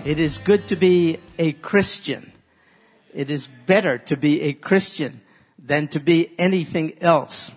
It is good to be a Christian. It is better to be a Christian than to be anything else.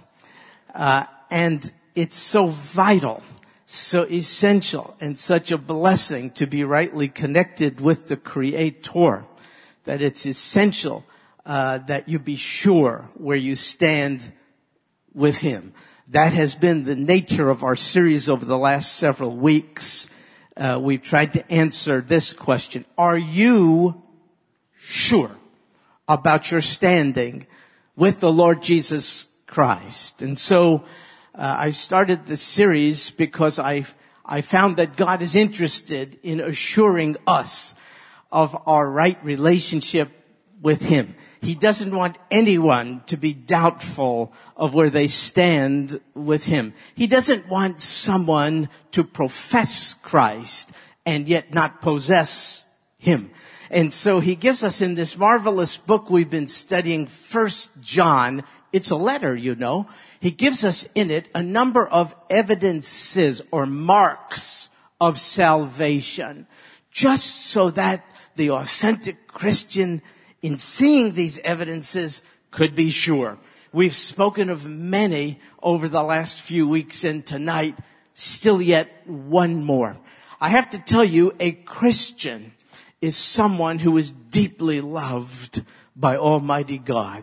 And it's so vital, so essential, and such a blessing to be rightly connected with the Creator that it's essential that you be sure where you stand with Him. That has been the nature of our series over the last several weeks. We've tried to answer this question. Are you sure about your standing with the Lord Jesus Christ? And so I started this series because I found that God is interested in assuring us of our right relationship with Him. He doesn't want anyone to be doubtful of where they stand with Him. He doesn't want someone to profess Christ and yet not possess Him. And so He gives us in this marvelous book we've been studying, 1 John. It's a letter, you know. He gives us in it a number of evidences or marks of salvation, just so that the authentic Christian, in seeing these evidences, could be sure. We've spoken of many over the last few weeks, and tonight, still yet one more. I have to tell you, a Christian is someone who is deeply loved by Almighty God.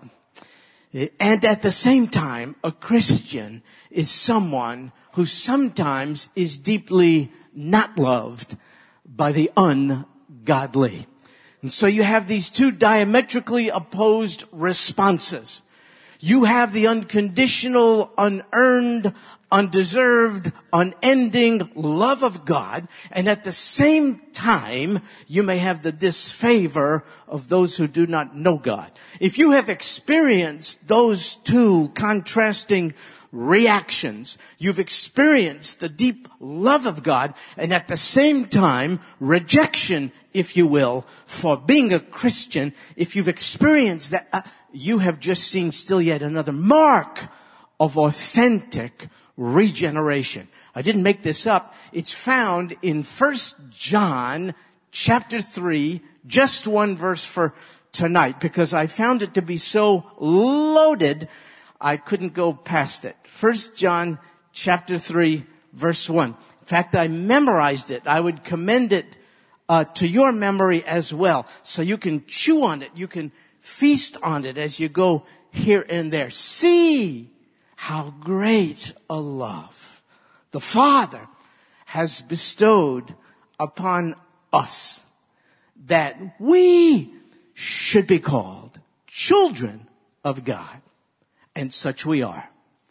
And at the same time, a Christian is someone who sometimes is deeply not loved by the ungodly. And so you have these two diametrically opposed responses. You have the unconditional, unearned, undeserved, unending love of God. And at the same time, you may have the disfavor of those who do not know God. If you have experienced those two contrasting reactions, you've experienced the deep love of God and at the same time rejection, if you will, for being a Christian. If you've experienced that, you have just seen still yet another mark of authentic regeneration. I didn't make this up. It's found in 1 John chapter 3, just one verse for tonight, because I found it to be so loaded, I couldn't go past it. 1 John chapter 3, verse 1. In fact, I memorized it. I would commend it to your memory as well, so you can chew on it. You can feast on it as you go here and there. See how great a love the Father has bestowed upon us, that we should be called children of God. And such we are.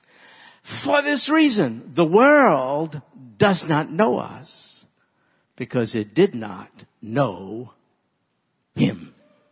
For this reason, the world does not know us, because it did not know Him.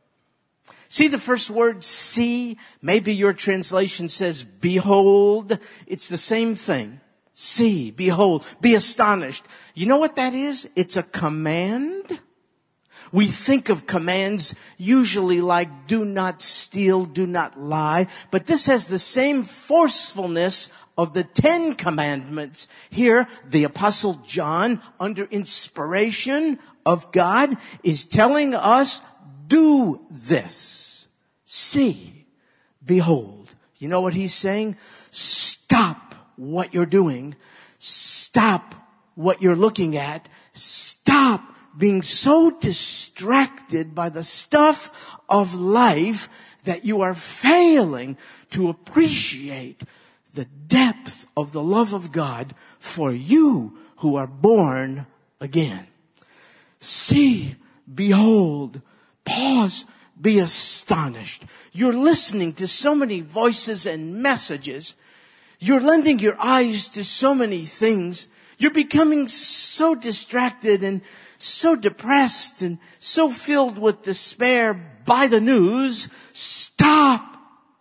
See the first word, see? Maybe your translation says, behold. It's the same thing. See, behold, be astonished. You know what that is? It's a command. We think of commands usually like do not steal, do not lie. But this has the same forcefulness of the 10 commandments. Here, the Apostle John, under inspiration of God, is telling us, do this. See, behold. You know what he's saying? Stop what you're doing. Stop what you're looking at. Stop being so distracted by the stuff of life that you are failing to appreciate the depth of the love of God for you who are born again. See, behold, pause, be astonished. You're listening to so many voices and messages. You're lending your eyes to so many things. You're becoming so distracted and so depressed and so filled with despair by the news. Stop.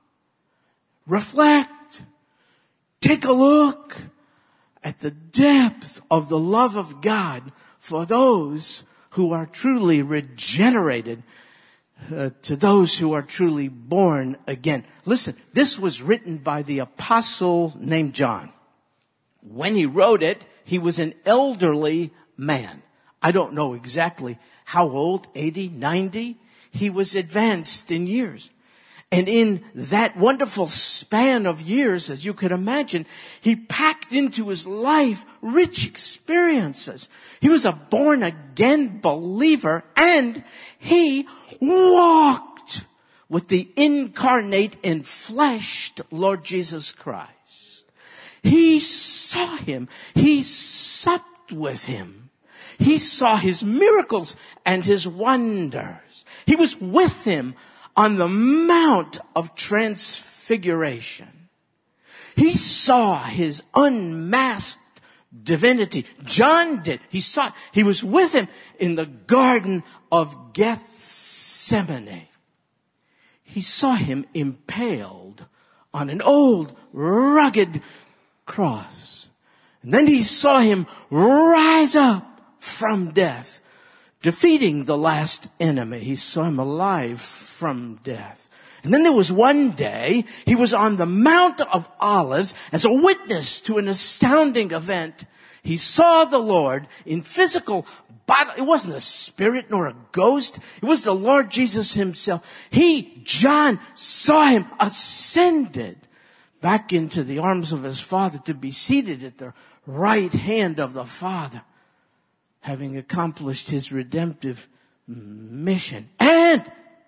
Reflect. Take a look at the depth of the love of God for those who are truly regenerated, to those who are truly born again. Listen, this was written by the apostle named John. When he wrote it, he was an elderly man. I don't know exactly how old? 80, 90? He was advanced in years. And in that wonderful span of years, as you could imagine, he packed into his life rich experiences. He was a born-again believer, and he walked with the incarnate and fleshed Lord Jesus Christ. He saw him. He supped with him. He saw his miracles and his wonders. He was with him on the Mount of Transfiguration. He saw his unmasked divinity. John did. He was with him in the Garden of Gethsemane. He saw him impaled on an old, rugged cross. And then he saw him rise up from death, defeating the last enemy. He saw him alive from death. And then there was one day, he was on the Mount of Olives as a witness to an astounding event. He saw the Lord in physical body. It wasn't a spirit nor a ghost. It was the Lord Jesus himself. John, saw him ascended back into the arms of his Father to be seated at the right hand of the Father, having accomplished his redemptive mission. And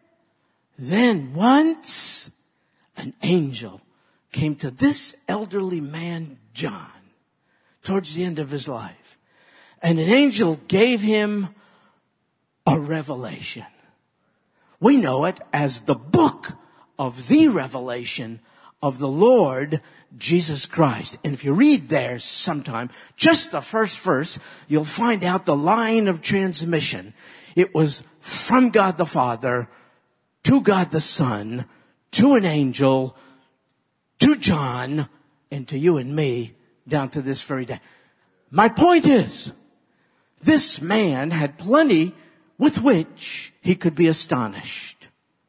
then once an angel came to this elderly man, John, towards the end of his life. And an angel gave him a revelation. We know it as the book of the revelation of the Lord Jesus Christ. And if you read there sometime, just the first verse, you'll find out the line of transmission. It was from God the Father to God the Son, to an angel, to John, and to you and me, down to this very day. My point is, this man had plenty with which he could be astonished.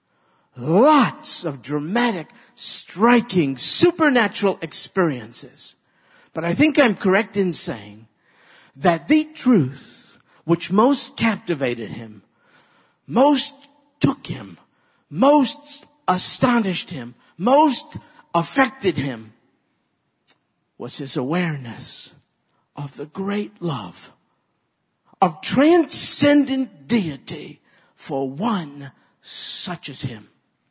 Lots of dramatic, striking, supernatural experiences. But I think I'm correct in saying that the truth which most captivated him, most took him, most astonished him, most affected him, was his awareness of the great love of transcendent deity for one such as him.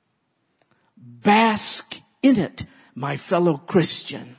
Bask in it, my fellow Christian.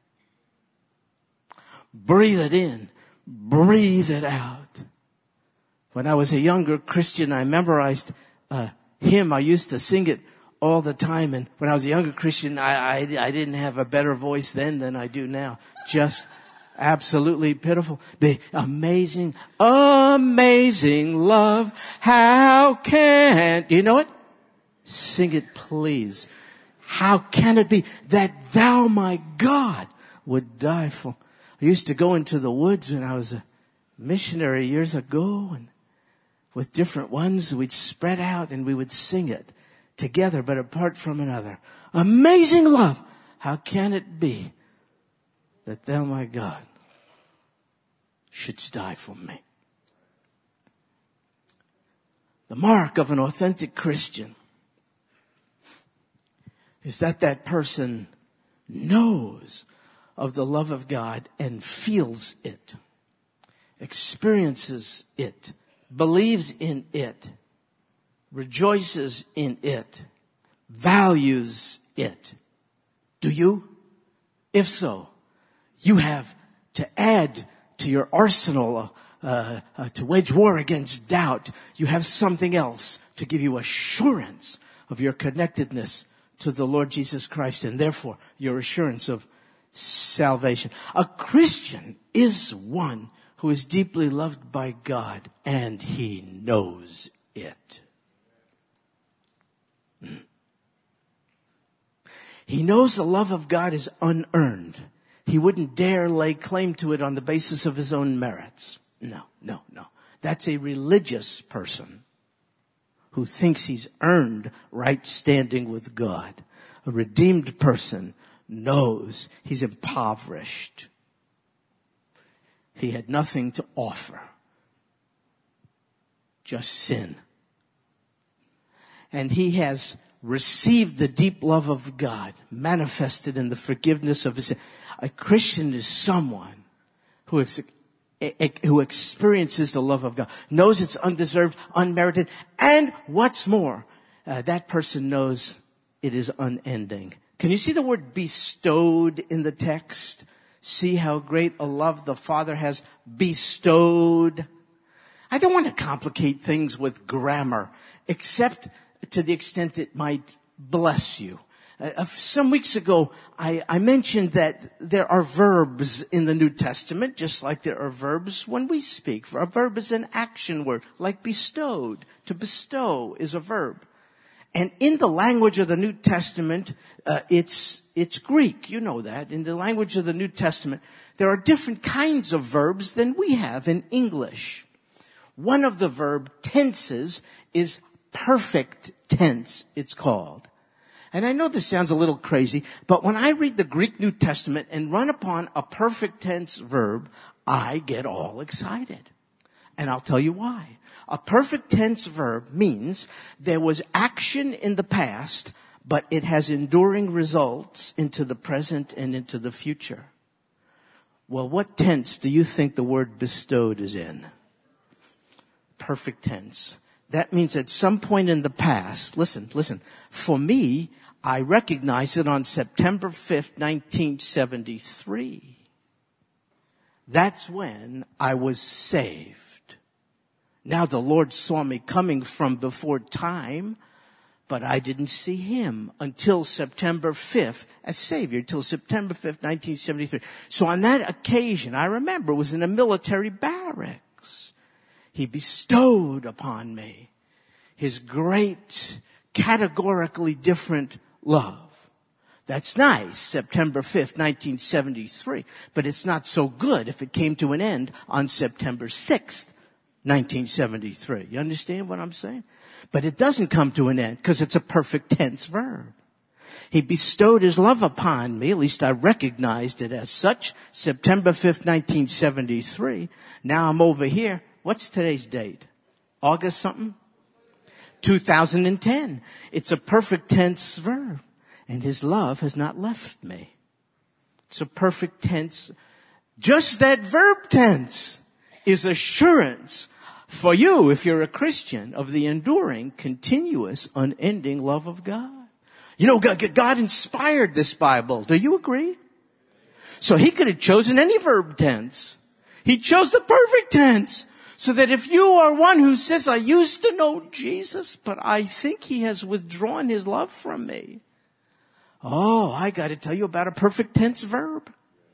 Breathe it in. Breathe it out. When I was a younger Christian, I memorized a hymn. I used to sing it all the time. And when I was a younger Christian, I didn't have a better voice then than I do now. Just absolutely pitiful. The amazing, amazing love. How can, do you know it? Sing it, please. How can it be that thou, my God, would die for? I used to go into the woods when I was a missionary years ago, and with different ones, we'd spread out and we would sing it together, but apart from another. Amazing love. How can it be that thou, my God, shouldst die for me? The mark of an authentic Christian is that that person knows of the love of God and feels it, experiences it, believes in it, rejoices in it, values it. Do you? If so, you have to add to your arsenal to wage war against doubt. You have something else to give you assurance of your connectedness to the Lord Jesus Christ, and therefore your assurance of salvation. A Christian is one who is deeply loved by God, and he knows it. He knows the love of God is unearned. He wouldn't dare lay claim to it on the basis of his own merits. No. That's a religious person who thinks he's earned right standing with God. A redeemed person knows he's impoverished. He had nothing to offer. just sin. And he has received the deep love of God manifested in the forgiveness of his sin. A Christian is someone who experiences the love of God, knows it's undeserved, unmerited, and what's more, that person knows it is unending. Can you see the word bestowed in the text? See how great a love the Father has bestowed. I don't want to complicate things with grammar, except to the extent it might bless you. Some weeks ago, I mentioned that there are verbs in the New Testament, just like there are verbs when we speak. A verb is an action word, like bestowed. To bestow is a verb. And in the language of the New Testament, it's Greek. You know that. In the language of the New Testament, there are different kinds of verbs than we have in English. One of the verb tenses is perfect tense, it's called. And I know this sounds a little crazy, but when I read the Greek New Testament and run upon a perfect tense verb, I get all excited. And I'll tell you why. A perfect tense verb means there was action in the past, but it has enduring results into the present and into the future. Well, what tense do you think the word bestowed is in? Perfect tense. That means at some point in the past, listen, for me, I recognize it on September 5th, 1973. That's when I was saved. Now the Lord saw me coming from before time, but I didn't see him until September 5th as Savior, until September 5th, 1973. So on that occasion, I remember it was in a military barracks. He bestowed upon me his great, categorically different love. That's nice, September 5th, 1973. But it's not so good if it came to an end on September 6th, 1973. You understand what I'm saying? But it doesn't come to an end because it's a perfect tense verb. He bestowed his love upon me, at least I recognized it as such, September 5th, 1973. Now I'm over here. What's today's date? August something? 2010. It's a perfect tense verb. And his love has not left me. It's a perfect tense. Just that verb tense is assurance for you, if you're a Christian, of the enduring, continuous, unending love of God. You know, God inspired this Bible. Do you agree? So he could have chosen any verb tense. He chose the perfect tense. So that if you are one who says, I used to know Jesus, but I think he has withdrawn his love from me. Oh, I got to tell you about a perfect tense verb.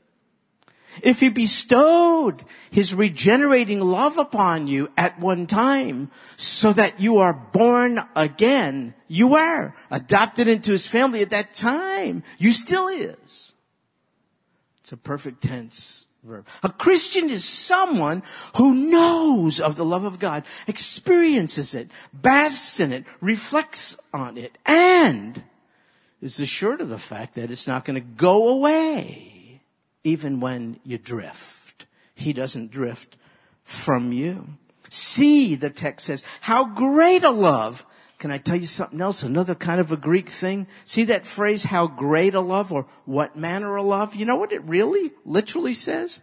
If he bestowed his regenerating love upon you at one time so that you are born again, you are adopted into his family at that time. You still is. It's a perfect tense verb. A Christian is someone who knows of the love of God, experiences it, basks in it, reflects on it, and is assured of the fact that it's not going to go away even when you drift. He doesn't drift from you. See, the text says, how great a love. Can I tell you something else? Another kind of a Greek thing. See that phrase, how great a love, or what manner of love? You know what it really, literally says?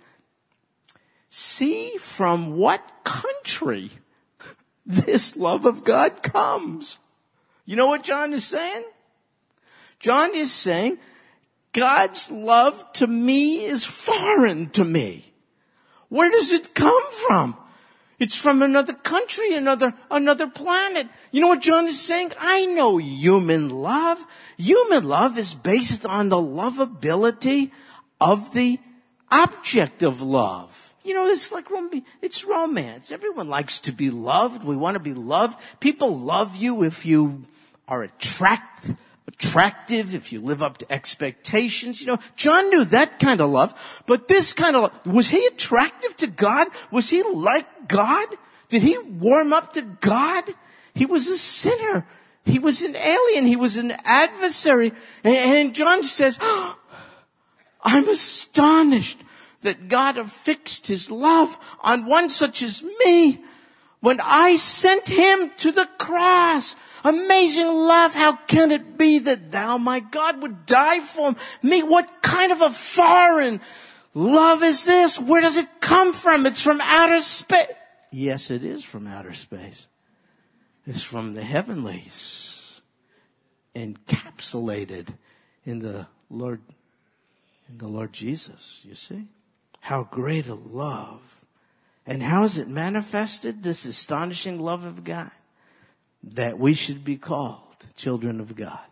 See from what country this love of God comes. You know what John is saying? John is saying, God's love to me is foreign to me. Where does it come from? It's from another country, another planet. You know what John is saying? I know human love. Human love is based on the lovability of the object of love. You know, it's romance. Everyone likes to be loved. We want to be loved. People love you if you are attractive, if you live up to expectations. You know, John knew that kind of love, but this kind of love, was he attractive to God? Was he like God? Did he warm up to God? He was a sinner. He was an alien. He was an adversary. And John says, oh, I'm astonished that God affixed his love on one such as me. When I sent him to the cross. Amazing love. How can it be that thou, my God, would die for me? What kind of a foreign love is this? Where does it come from? It's from outer space. Yes, it is from outer space. It's from the heavenlies, encapsulated in the Lord Jesus, you see? How great a love. And how is it manifested, this astonishing love of God? That we should be called children of God.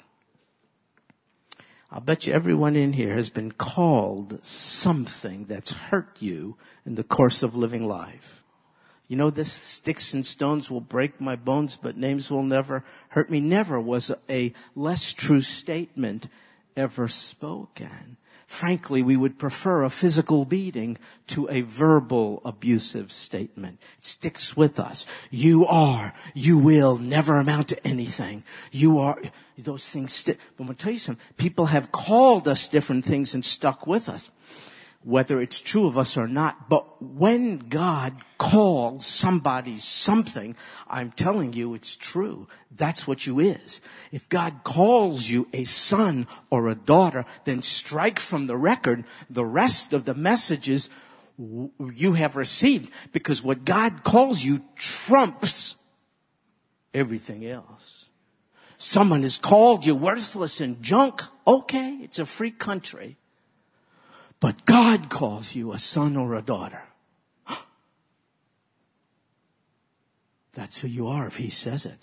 I'll bet you everyone in here has been called something that's hurt you in the course of living life. You know, this sticks and stones will break my bones, but names will never hurt me. Never was a less true statement ever spoken. Frankly, we would prefer a physical beating to a verbal abusive statement. It sticks with us. You are, you will, never amount to anything. You are, those things stick. But I'm going to tell you something. People have called us different things and stuck with us, whether it's true of us or not. But when God calls somebody something, I'm telling you it's true. That's what you is. If God calls you a son or a daughter, then strike from the record the rest of the messages you have received. Because what God calls you trumps everything else. Someone has called you worthless and junk. Okay, it's a free country. But God calls you a son or a daughter. That's who you are if He says it.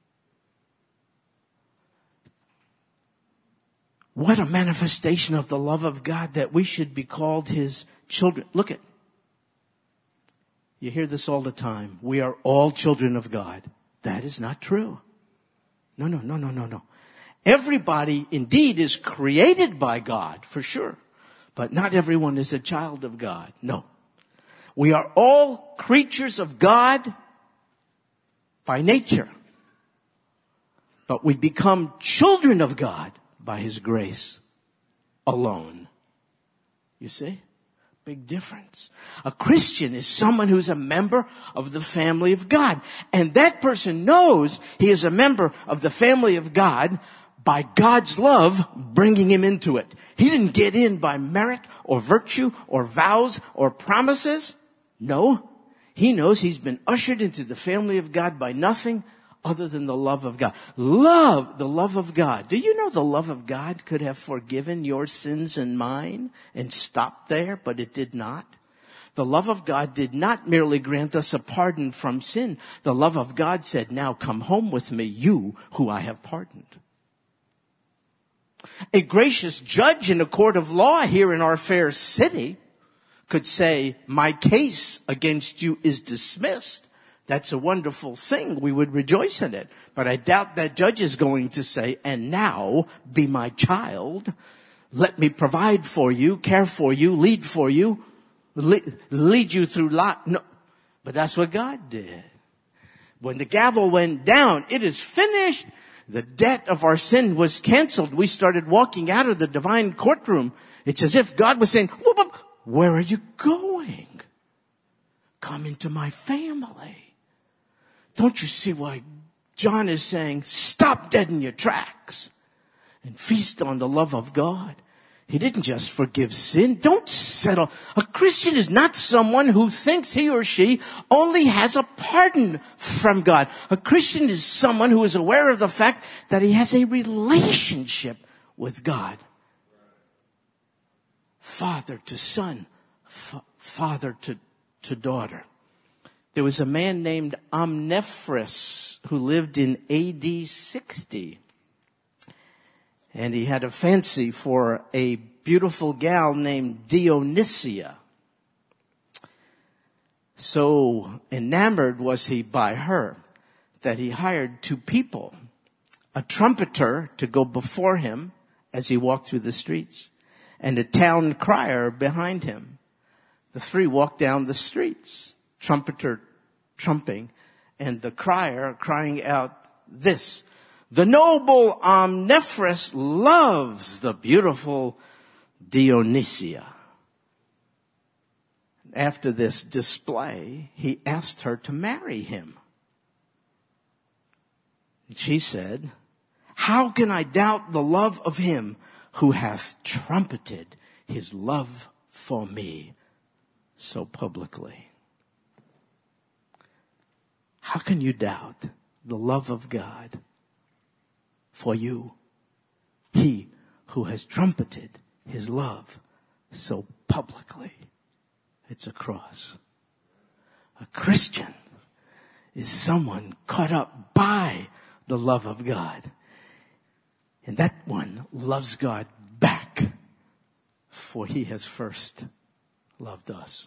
What a manifestation of the love of God that we should be called His children. Look at, you hear this all the time. We are all children of God. That is not true. No. Everybody indeed is created by God, for sure. But not everyone is a child of God. No. We are all creatures of God by nature. But we become children of God by His grace alone. You see? Big difference. A Christian is someone who's a member of the family of God. And that person knows he is a member of the family of God by God's love bringing him into it. He didn't get in by merit or virtue or vows or promises. No. He knows he's been ushered into the family of God by nothing other than the love of God. Love, the love of God. Do you know the love of God could have forgiven your sins and mine and stopped there, but it did not? The love of God did not merely grant us a pardon from sin. The love of God said, now come home with me, you who I have pardoned. A gracious judge in a court of law here in our fair city could say, my case against you is dismissed. That's a wonderful thing. We would rejoice in it. But I doubt that judge is going to say, and now be my child. Let me provide for you, care for you, lead for you, lead you through life. No, but that's what God did. When the gavel went down, it is finished. The debt of our sin was canceled. We started walking out of the divine courtroom. It's as if God was saying, where are you going? Come into my family. Don't you see why John is saying, stop dead in your tracks and feast on the love of God? He didn't just forgive sin. Don't settle. A Christian is not someone who thinks he or she only has a pardon from God. A Christian is someone who is aware of the fact that he has a relationship with God. Father to son, father to daughter. There was a man named Omniphorus who lived in AD 60. And he had a fancy for a beautiful gal named Dionysia. So enamored was he by her that he hired two people, a trumpeter to go before him as he walked through the streets, and a town crier behind him. The three walked down the streets, trumpeter trumping, and the crier crying out this: the noble Omniphorus loves the beautiful Dionysia. After this display, he asked her to marry him. She said, how can I doubt the love of him who hath trumpeted his love for me so publicly? How can you doubt the love of God for you? He who has trumpeted his love so publicly. It's a cross. A Christian is someone caught up by the love of God. And that one loves God back, for he has first loved us.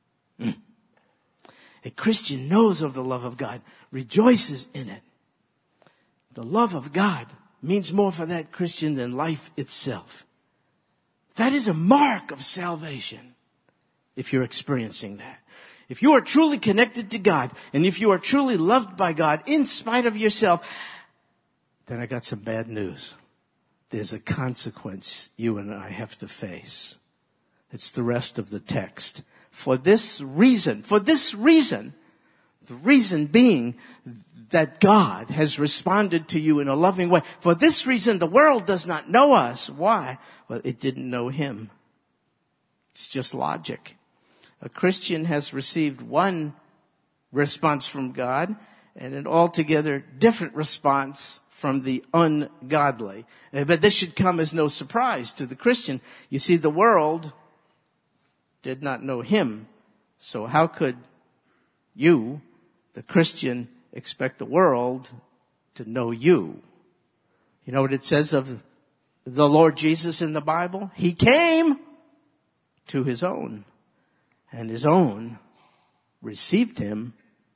A Christian knows of the love of God, rejoices in it. The love of God means more for that Christian than life itself. That is a mark of salvation, if you're experiencing that. If you are truly connected to God, and if you are truly loved by God in spite of yourself, then I got some bad news. There's a consequence you and I have to face. It's the rest of the text. For this reason, the reason being that God has responded to you in a loving way. For this reason, the world does not know us. Why? Well, it didn't know him. It's just logic. A Christian has received one response from God and an altogether different response from the ungodly. But this should come as no surprise to the Christian. You see, the world did not know him. So how could you, the Christian, expect the world to know you? You know what it says of the Lord Jesus in the Bible? He came to his own, and his own received him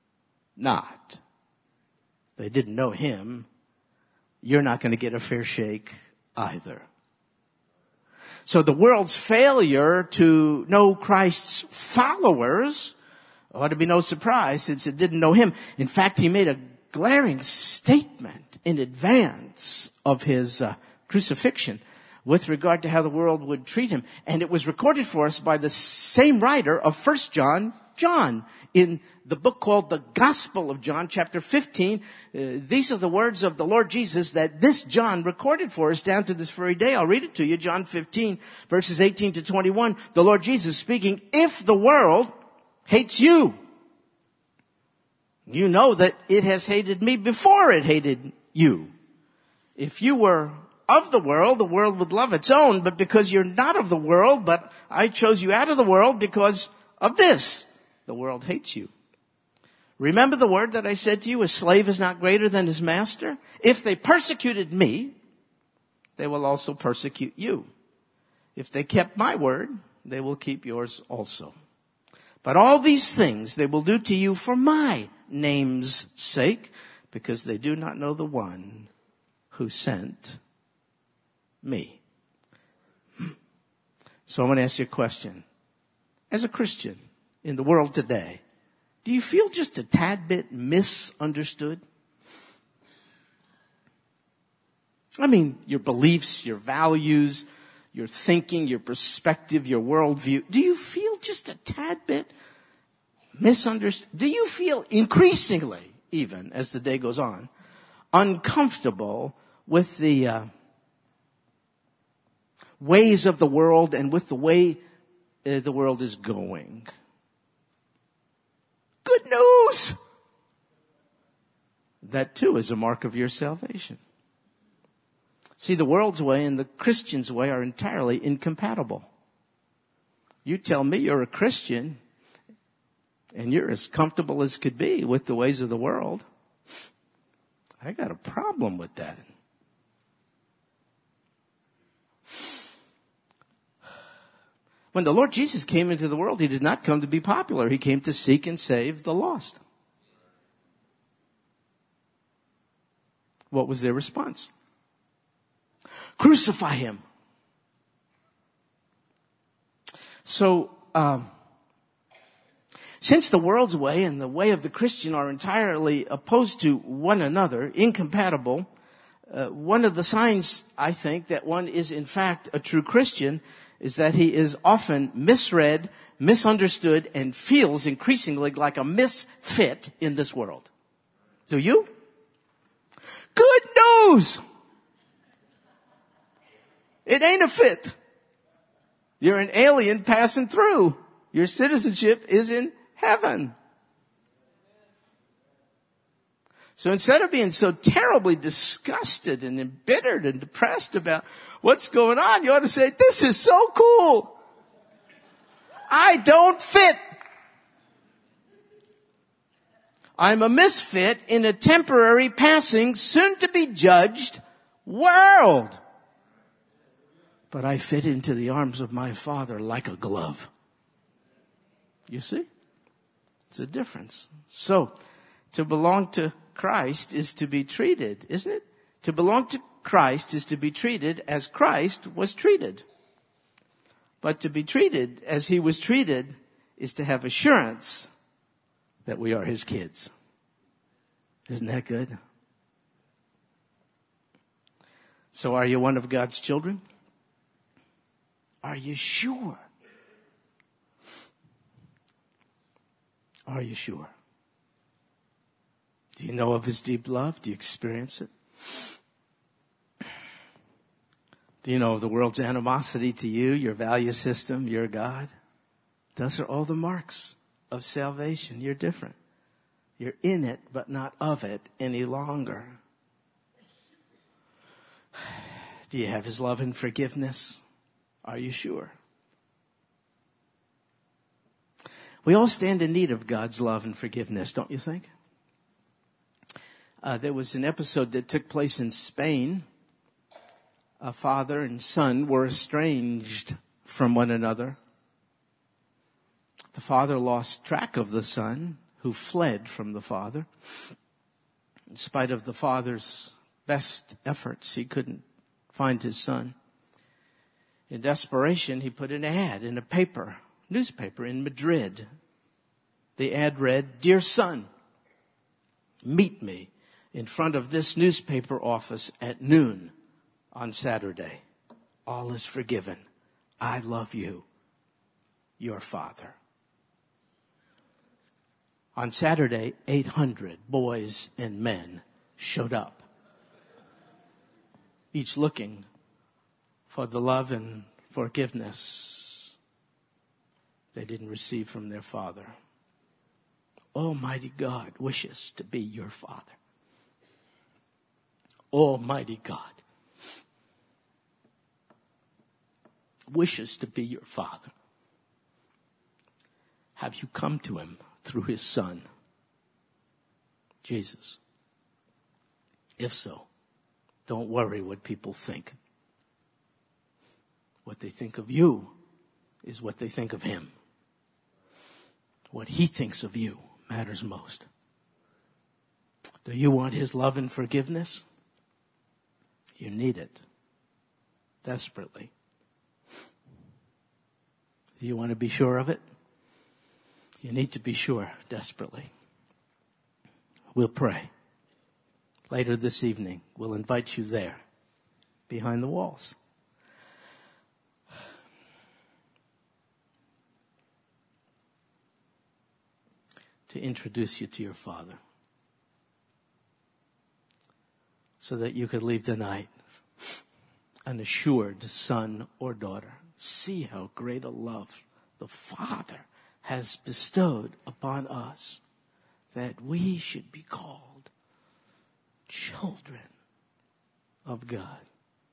not. They didn't know him. You're not going to get a fair shake either. So the world's failure to know Christ's followers ought to be no surprise, since it didn't know him. In fact, he made a glaring statement in advance of his crucifixion with regard to how the world would treat him. And it was recorded for us by the same writer of 1 John, John, in the book called the Gospel of John, chapter 15. These are the words of the Lord Jesus that this John recorded for us down to this very day. I'll read it to you. John 15, verses 18 to 21. The Lord Jesus speaking, if the world hates you, you know that it has hated me before it hated you. If you were of the world would love its own, but because you're not of the world, but I chose you out of the world because of this, the world hates you. Remember the word that I said to you, a slave is not greater than his master? If they persecuted me, they will also persecute you. If they kept my word, they will keep yours also. But all these things they will do to you for my name's sake, because they do not know the one who sent me. So I'm going to ask you a question. As a Christian in the world today, do you feel just a tad bit misunderstood? I mean, your beliefs, your values, your thinking, your perspective, your worldview. Do you feel just a tad bit misunderstood? Do you feel increasingly, even as the day goes on, uncomfortable with the ways of the world and with the way the world is going? Good news! That too is a mark of your salvation. See, the world's way and the Christian's way are entirely incompatible. You tell me you're a Christian and you're as comfortable as could be with the ways of the world. I got a problem with that. When the Lord Jesus came into the world, he did not come to be popular. He came to seek and save the lost. What was their response? Crucify him. So, since the world's way and the way of the Christian are entirely opposed to one another, incompatible, one of the signs, I think, that one is in fact a true Christian is that he is often misread, misunderstood, and feels increasingly like a misfit in this world. Do you? good news. It ain't a fit. You're an alien passing through. Your citizenship is in heaven. So instead of being so terribly disgusted and embittered and depressed about what's going on, you ought to say, this is so cool. I don't fit. I'm a misfit in a temporary, passing, soon to be judged world. But I fit into the arms of my Father like a glove. You see? It's a difference. So, to belong to Christ is to be treated, isn't it? To belong to Christ is to be treated as Christ was treated. But to be treated as he was treated is to have assurance that we are his kids. Isn't that good? So are you one of God's children? Are you sure? Are you sure? Do you know of his deep love? Do you experience it? Do you know of the world's animosity to you, your value system, your God? Those are all the marks of salvation. You're different. You're in it, but not of it any longer. Do you have his love and forgiveness? Are you sure? We all stand in need of God's love and forgiveness, don't you think? There was an episode that took place in Spain. A father and son were estranged from one another. The father lost track of the son, who fled from the father. In spite of the father's best efforts, he couldn't find his son. In desperation, he put an ad in a newspaper in Madrid. The ad read, "Dear son, meet me in front of this newspaper office at noon on Saturday. All is forgiven. I love you, your father." On Saturday, 800 boys and men showed up, each looking for the love and forgiveness they didn't receive from their father. Almighty God wishes to be your father. Almighty God wishes to be your father. Have you come to him through his son, Jesus? If so, don't worry what people think. What they think of you is what they think of him. What he thinks of you matters most. Do you want his love and forgiveness? You need it desperately. Do you want to be sure of it? You need to be sure desperately. We'll pray. Later this evening, we'll invite you there, behind the walls. To introduce you to your Father, so that you could leave tonight an assured son or daughter. See how great a love the Father has bestowed upon us, that we should be called children of God.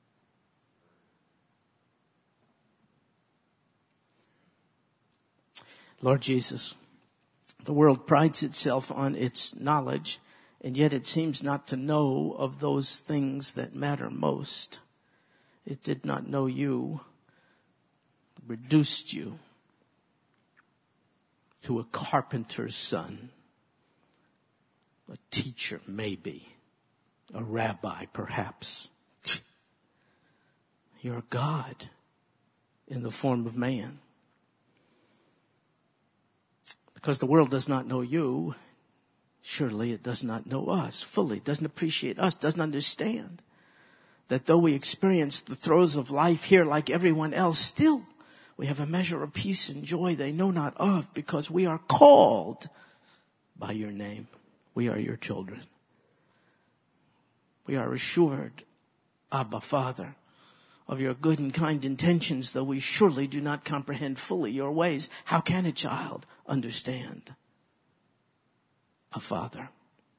Lord Jesus, the world prides itself on its knowledge, and yet it seems not to know of those things that matter most. It did not know you, reduced you to a carpenter's son, a teacher maybe, a rabbi perhaps. You're God in the form of man. Because the world does not know you, surely it does not know us fully, doesn't appreciate us, doesn't understand that though we experience the throes of life here like everyone else, still we have a measure of peace and joy they know not of, because we are called by your name. We are your children. We are assured, Abba, Father, of your good and kind intentions, though we surely do not comprehend fully your ways. How can a child understand a father?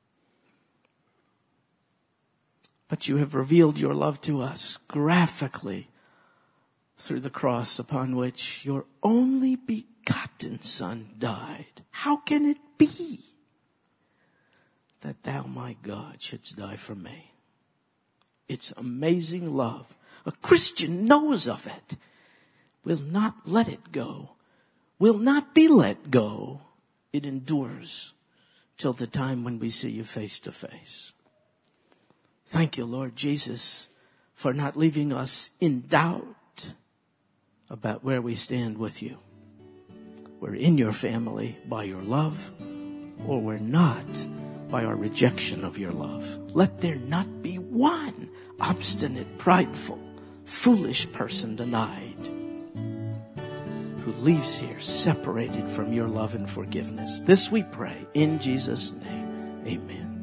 But you have revealed your love to us graphically through the cross upon which your only begotten Son died. How can it be that thou, my God, shouldst die for me? It's amazing love. A Christian knows of it, will not let it go, will not be let go. It endures till the time when we see you face to face. Thank you, Lord Jesus, for not leaving us in doubt about where we stand with you. We're in your family by your love, or we're not by our rejection of your love. Let there not be one obstinate, prideful, foolish person tonight who leaves here separated from your love and forgiveness. This we pray in Jesus' name. Amen.